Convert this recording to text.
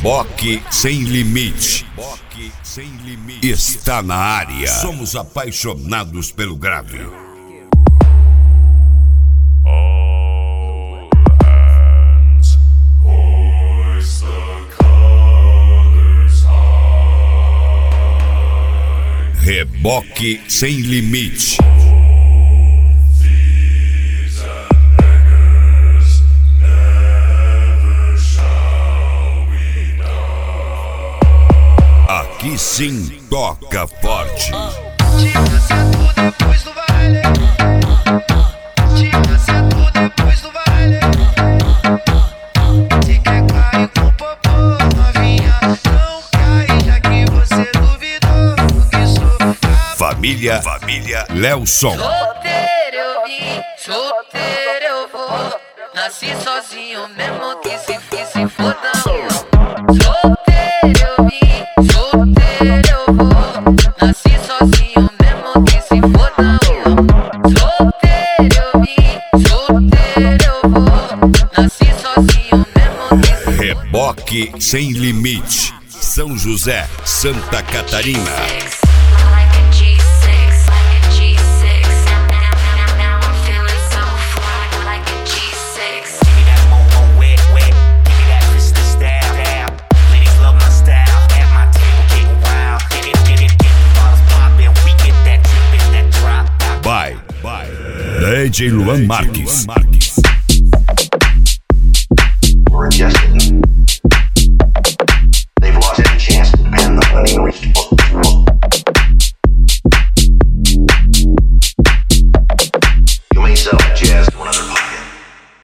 Reboque Sem Limite. Está na área. Somos apaixonados pelo grave. Reboque Sem Limite. Aqui sim toca forte. Tira sento depois do baile. Tira sento depois do baile. Se quer cair com popô, novinha, não cai, já que você duvidou que sou Família Lelson. Solteiro eu vim, solteiro eu vou. Nasci sozinho mesmo que se foda. Solteiro eu vim, solteiro eu vou. Nasci sozinho mesmo que se foda. Solteiro eu vim, solteiro eu vou. Nasci sozinho mesmo que se foda. Reboque Sem Limite. São José, Santa Catarina. By DJ Luan Marques.